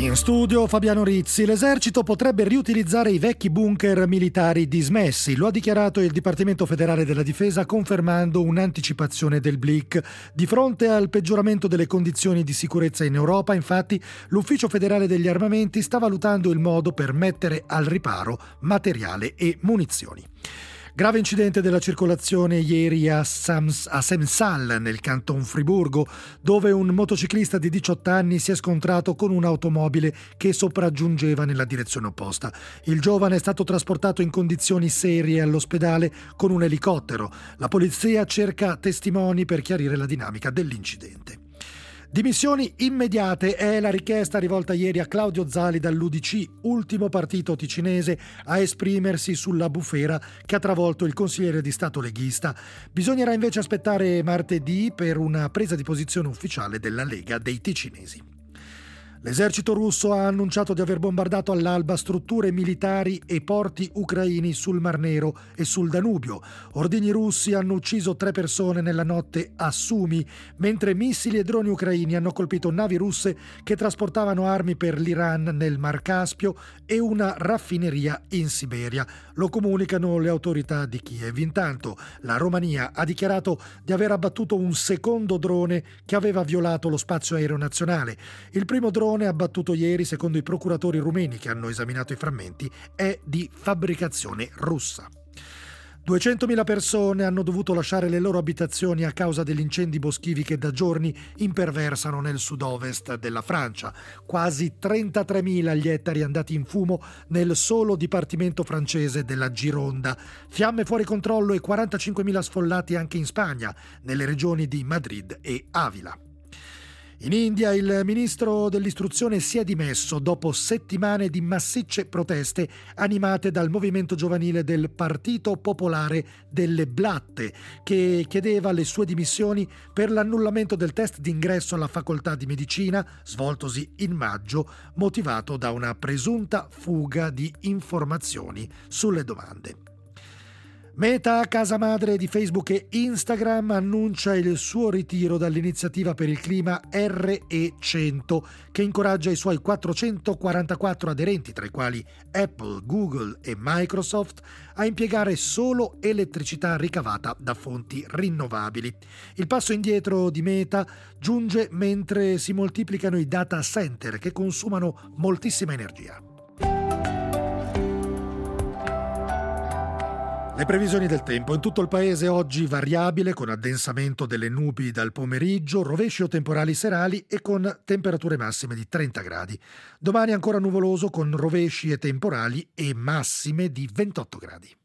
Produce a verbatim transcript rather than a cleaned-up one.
In studio Fabiano Rizzi. L'esercito potrebbe riutilizzare i vecchi bunker militari dismessi. Lo ha dichiarato il Dipartimento Federale della Difesa, confermando un'anticipazione del B L I C. Di fronte al peggioramento delle condizioni di sicurezza in Europa, infatti, l'Ufficio Federale degli Armamenti sta valutando il modo per mettere al riparo materiale e munizioni. Grave incidente della circolazione ieri a, Sams, a Semsal, nel canton Friburgo, dove un motociclista di diciotto anni si è scontrato con un'automobile che sopraggiungeva nella direzione opposta. Il giovane è stato trasportato in condizioni serie all'ospedale con un elicottero. La polizia cerca testimoni per chiarire la dinamica dell'incidente. Dimissioni immediate è la richiesta rivolta ieri a Claudio Zali dall'U D C, ultimo partito ticinese a esprimersi sulla bufera che ha travolto il consigliere di Stato leghista. Bisognerà invece aspettare martedì per una presa di posizione ufficiale della Lega dei ticinesi. L'esercito russo ha annunciato di aver bombardato all'alba strutture militari e porti ucraini sul Mar Nero e sul Danubio. Ordigni russi hanno ucciso tre persone nella notte a Sumi, mentre missili e droni ucraini hanno colpito navi russe che trasportavano armi per l'Iran nel Mar Caspio e una raffineria in Siberia. Lo comunicano le autorità di Kiev. Intanto la Romania ha dichiarato di aver abbattuto un secondo drone che aveva violato lo spazio aereo nazionale. Il primo drone abbattuto ieri, secondo i procuratori rumeni che hanno esaminato i frammenti, è di fabbricazione russa. duecentomila persone hanno dovuto lasciare le loro abitazioni a causa degli incendi boschivi che da giorni imperversano nel sud-ovest della Francia. Quasi trentatremila gli ettari andati in fumo nel solo dipartimento francese della Gironda. Fiamme fuori controllo e quarantacinquemila sfollati anche in Spagna, nelle regioni di Madrid e Avila. In India il ministro dell'istruzione si è dimesso dopo settimane di massicce proteste animate dal movimento giovanile del Partito Popolare delle Blatte, che chiedeva le sue dimissioni per l'annullamento del test d'ingresso alla facoltà di medicina svoltosi in maggio, motivato da una presunta fuga di informazioni sulle domande. Meta, casa madre di Facebook e Instagram, annuncia il suo ritiro dall'iniziativa per il clima R E cento, che incoraggia i suoi quattrocentoquarantaquattro aderenti, tra i quali Apple, Google e Microsoft, a impiegare solo elettricità ricavata da fonti rinnovabili. Il passo indietro di Meta giunge mentre si moltiplicano i data center che consumano moltissima energia. Le previsioni del tempo. In tutto il paese oggi variabile, con addensamento delle nubi dal pomeriggio, rovesci o temporali serali e con temperature massime di trenta gradi. Domani ancora nuvoloso con rovesci e temporali e massime di ventotto gradi.